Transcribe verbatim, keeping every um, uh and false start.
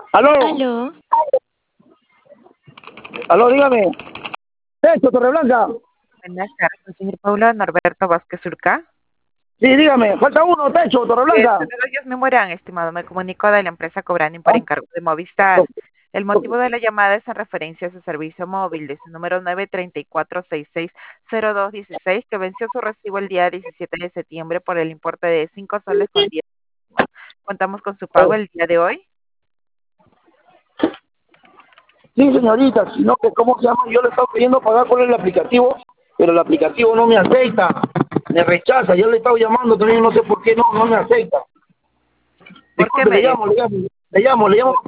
Aló, Aló, aló, dígame. Techo, Torreblanca. Buenas tardes, el señor Paulo Norberto Vázquez Urca. Sí, dígame. Falta uno, Techo, Eh, Torreblanca. saludos, Dios me mueran, estimado. Me comunico de la empresa Cobrani por Ah, encargo de Movistar. El motivo de la llamada es en referencia a su servicio móvil de su número nueve tres cuatro seis seis cero dos uno seis que venció su recibo el día diecisiete de septiembre por el importe de cinco soles con diez céntimos. Contamos con su pago el día de hoy. Sí, señorita, sino que, ¿cómo se llama? Yo le estaba pidiendo pagar por el aplicativo, pero el aplicativo no me acepta, me rechaza. Yo le he estado llamando también, no sé por qué no, no me acepta. ¿Por qué Disculpe, le medio? llamo, le llamo, le llamo, le llamo.